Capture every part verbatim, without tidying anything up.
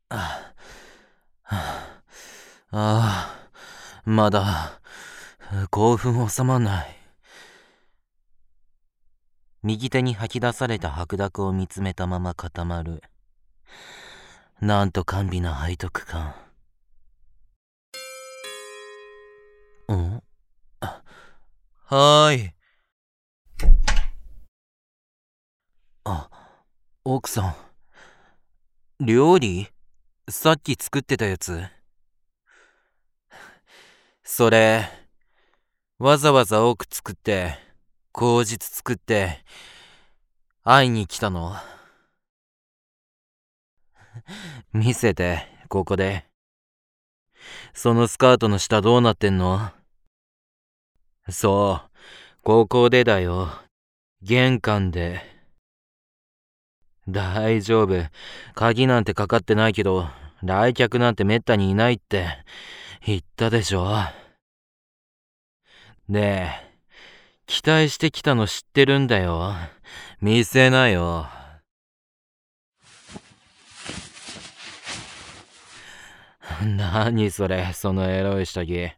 ああ、ああ、まだ興奮収まんない。右手に吐き出された白濁を見つめたまま固まる。なんと甘美な背徳感。ん？はーい。あ、奥さん。料理？さっき作ってたやつ？それ、わざわざ多く作って、口実作って、会いに来たの？見せて、ここで。そのスカートの下どうなってんの？そう、ここでだよ。玄関で。大丈夫。鍵なんてかかってないけど、来客なんてめったにいないって言ったでしょ。ねえ、期待してきたの知ってるんだよ。見せなよ。何それ、そのエロい下着。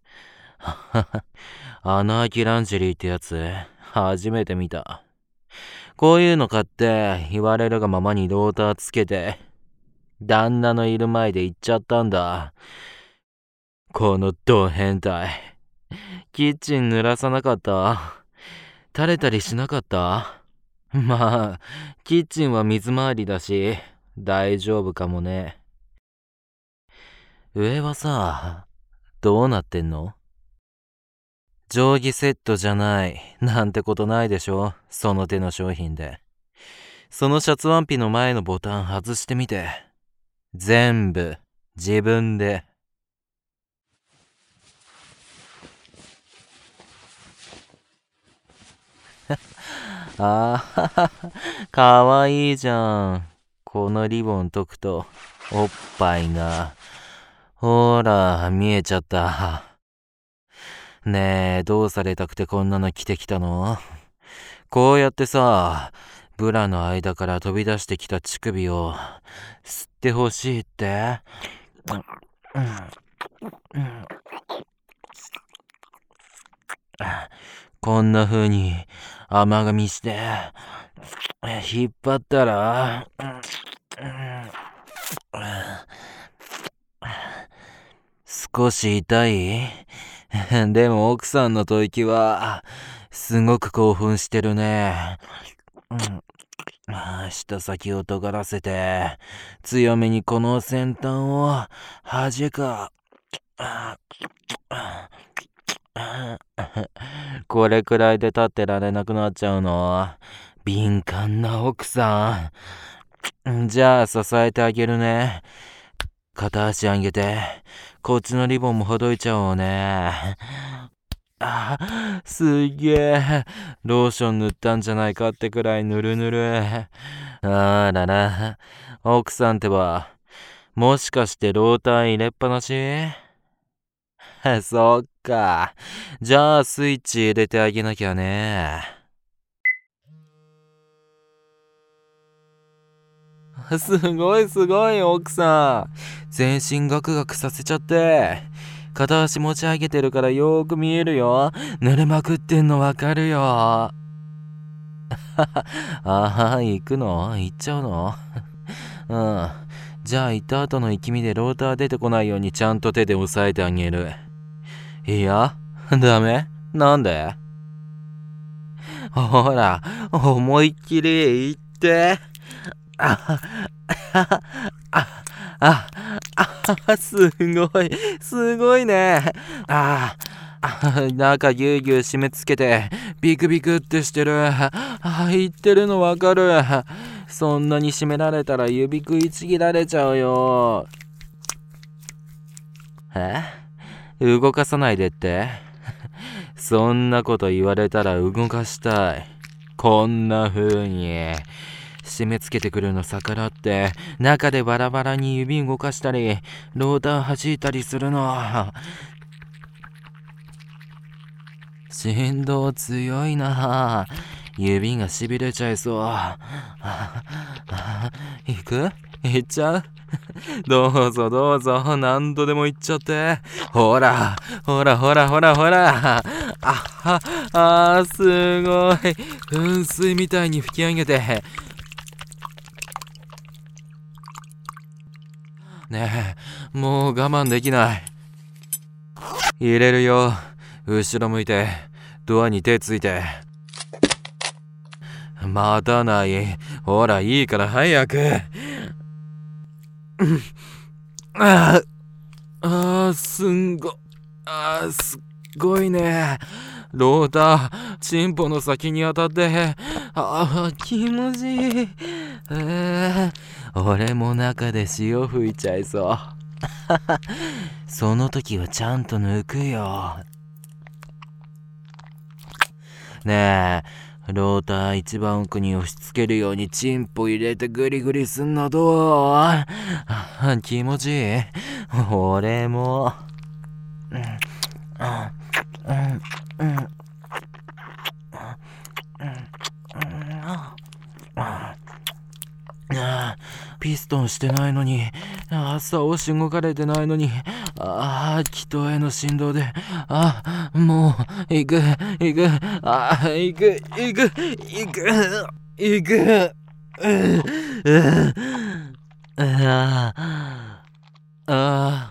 アナーキランジェリーってやつ、初めて見た。こういうの買って言われるがままにローターつけて、旦那のいる前で行っちゃったんだ。このド変態。キッチン濡らさなかった？垂れたりしなかった？まあ、キッチンは水回りだし、大丈夫かもね。上はさ、どうなってんの？定規セットじゃないなんてことないでしょ、その手の商品で。そのシャツワンピの前のボタン外してみて。全部自分で。ああ、かわいいじゃん。このリボン解くとおっぱいが、ほら見えちゃった。ねえ、どうされたくてこんなの着てきたの？こうやってさ、ブラの間から飛び出してきた乳首を吸ってほしいって。こんな風に甘噛みして引っ張ったら、少し痛い？でも奥さんの吐息はすごく興奮してるね。舌先を尖らせて強めにこの先端を弾か。これくらいで立ってられなくなっちゃうの？敏感な奥さん。じゃあ支えてあげるね。片足上げて、こっちのリボンもほどいちゃおうね。あ、すげえ。ローション塗ったんじゃないかってくらいぬるぬる。あらら、奥さんってば、もしかしてローター入れっぱなし？そっか。じゃあスイッチ入れてあげなきゃね。すごいすごい奥さん。全身ガクガクさせちゃって。片足持ち上げてるからよーく見えるよ。濡れまくってんのわかるよ。ああ、行くの？行っちゃうの？うん。じゃあ行った後の息みでローター出てこないようにちゃんと手で押さえてあげる。いや、ダメ？なんで？ほら、思いっきり言って。あ、あ、あ、あ、あ、すごい、すごいね。ああ、中ぎゅうぎゅう締め付けて、ビクビクってしてる。あ、言ってるのわかる。そんなに締められたら指食いちぎられちゃうよ。え？動かさないでって？そんなこと言われたら動かしたい。こんな風に。締め付けてくるの逆らって中でバラバラに指動かしたりローター弾いたりするの。振動強いな。指がしびれちゃいそう。行く？行っちゃう？ どうぞどうぞ、何度でも言っちゃって。ほらほらほらほらほら。あはあー、すごい。噴水みたいに吹き上げて。ねえ、もう我慢できない。入れるよ。後ろ向いて、ドアに手ついて。待たない。ほら、いいから早く。ああ、すんご、あーすっごいね。ローター、チンポの先に当たって、ああ、気持ちいい。えー、俺も中で潮吹いちゃいそう。その時はちゃんと抜くよ。ねえ、ローター一番奥に押し付けるようにチンポ入れてグリグリすんのどう？気持ちいい？俺も。うんうんうんうんピストンしてないのに、朝をしごかれてないのに、ああ、気筒への振動で、あもう、行く、行く、ああ、行く、行く、行く、行く、ううああ、あ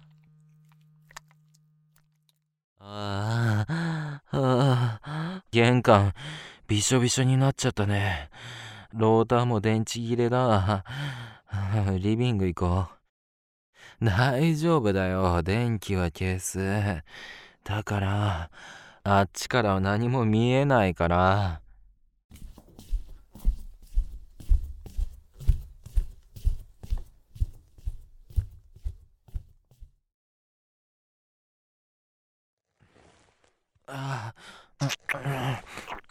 あ、ああ、玄関、びしょびしょになっちゃったね。ローターも電池切れだ。リビング行こう。大丈夫だよ。電気は消す。だから、あっちからは何も見えないから。ああ、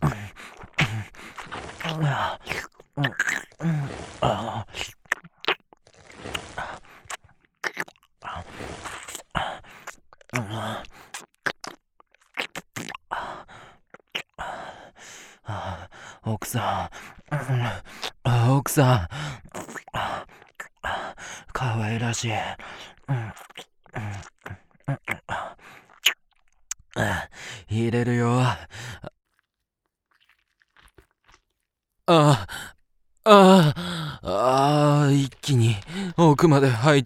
奥さん、奥さん、かわいらしい。入れるよ。ああ、ああ、あ一気に奥まで入った。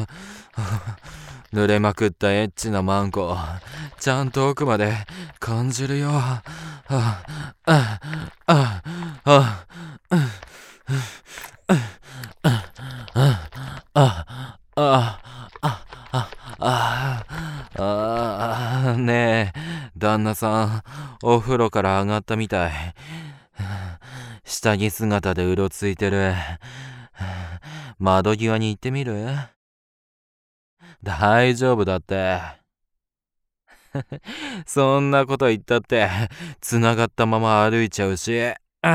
濡れまくったエッチなマンコ、ちゃんと奥まで感じるよ。ああ、ああ、ああ、ああ、ああ、ねえ、旦那さん、お風呂から上がったみたい。下着姿でうろついてる。窓際に行ってみる？大丈夫だって。そんなこと言ったって、繋がったまま歩いちゃうし。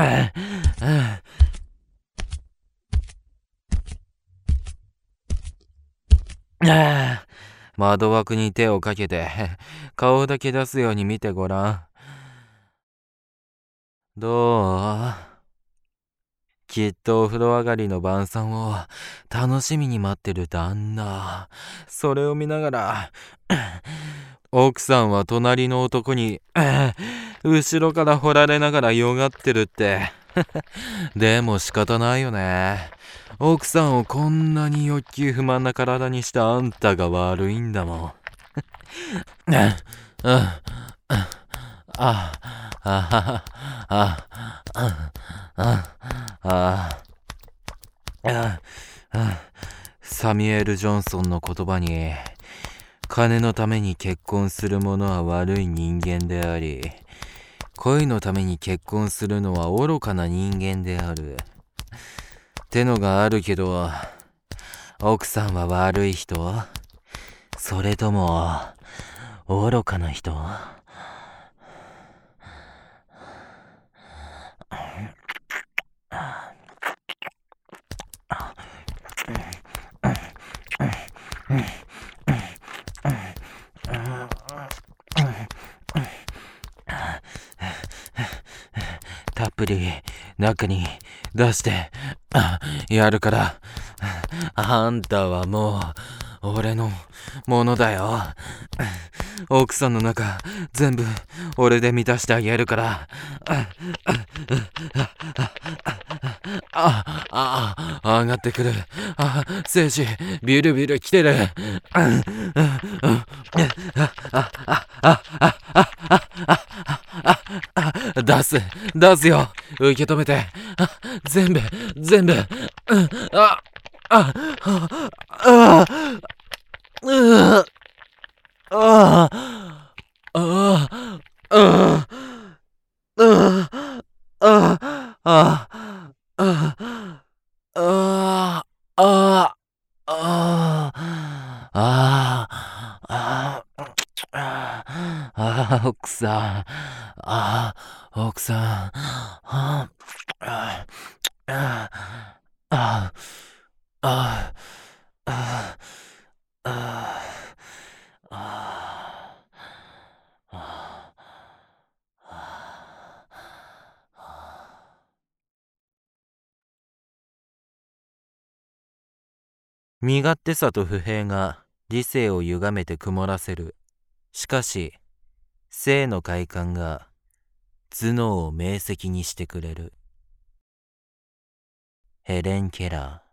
窓枠に手をかけて、顔だけ出すように見てごらん。どう？きっとお風呂上がりの晩餐を楽しみに待ってる旦那。それを見ながら、奥さんは隣の男に後ろから掘られながらよがってるって。でも仕方ないよね。奥さんをこんなに欲求不満な体にしたあんたが悪いんだもん。あああああああサミュエル・ジョンソンの言葉に、金のために結婚する者は悪い人間であり、恋のために結婚するのは愚かな人間であるってのがあるけど、奥さんは悪い人？それとも愚かな人？たっぷり中に出してやるからあんたはもう俺のものだよ。奥さんの中全部俺で満たしてあげるから。あああ上がってくる。あ精子ビュルビュル来てる。出す出すよ、受け止めて。全部全部。ああああああああああああああああああ奥さん、あ奥さん、ああああああ身勝手さと不平が理性を歪めて曇らせる。しかし性の快感が頭脳を明晰にしてくれる。ヘレン・ケラー。